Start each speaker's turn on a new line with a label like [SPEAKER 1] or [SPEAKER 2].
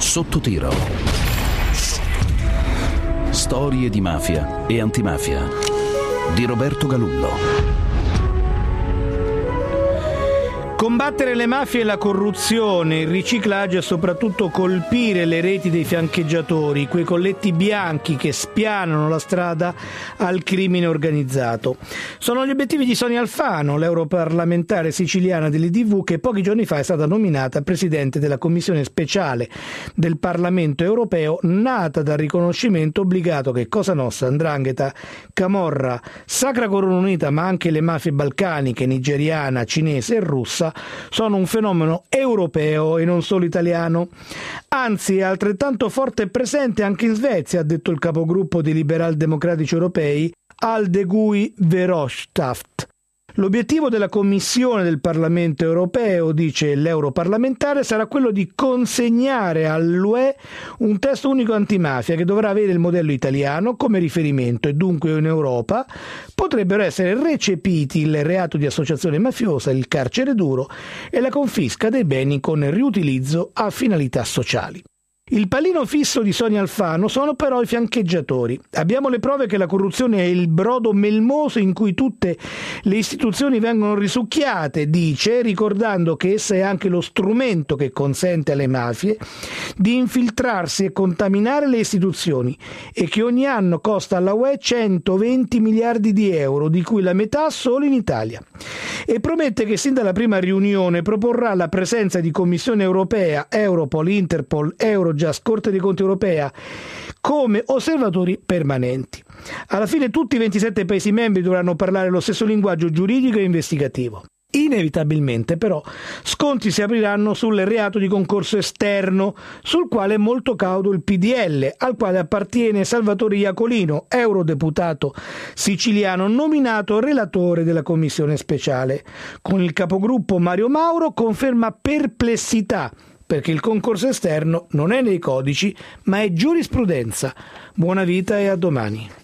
[SPEAKER 1] Sotto tiro. Storie di mafia e antimafia di Roberto Galullo.
[SPEAKER 2] Combattere le mafie e la corruzione, il riciclaggio e soprattutto colpire le reti dei fiancheggiatori, quei colletti bianchi che spianano la strada al crimine organizzato. Sono gli obiettivi di Sonia Alfano, l'europarlamentare siciliana dell'IDV, che pochi giorni fa è stata nominata presidente della Commissione speciale del Parlamento europeo, nata dal riconoscimento obbligato che Cosa Nostra, 'Ndrangheta, Camorra, Sacra Corona Unita, ma anche le mafie balcaniche, nigeriana, cinese e russa, sono un fenomeno europeo e non solo italiano. Anzi, è altrettanto forte e presente anche in Svezia, ha detto il capogruppo dei liberal democratici europei, Aldegui Verhofstadt. L'obiettivo della Commissione del Parlamento europeo, dice l'europarlamentare, sarà quello di consegnare all'UE un testo unico antimafia che dovrà avere il modello italiano come riferimento e dunque in Europa potrebbero essere recepiti il reato di associazione mafiosa, il carcere duro e la confisca dei beni con riutilizzo a finalità sociali. Il pallino fisso di Sonia Alfano sono però i fiancheggiatori. Abbiamo le prove che la corruzione è il brodo melmoso in cui tutte le istituzioni vengono risucchiate, dice, ricordando che essa è anche lo strumento che consente alle mafie di infiltrarsi e contaminare le istituzioni e che ogni anno costa alla UE 120 miliardi di euro, di cui la metà solo in Italia. E promette che sin dalla prima riunione proporrà la presenza di Commissione europea, Europol, Interpol, Eurojust, Corte dei Conti europea come osservatori permanenti. Alla fine tutti i 27 Paesi membri dovranno parlare lo stesso linguaggio giuridico e investigativo. Inevitabilmente però scontri si apriranno sul reato di concorso esterno, sul quale è molto cauto il PDL, al quale appartiene Salvatore Iacolino, eurodeputato siciliano nominato relatore della commissione speciale. Con il capogruppo Mario Mauro conferma perplessità perché il concorso esterno non è nei codici, ma è giurisprudenza. Buona vita e a domani.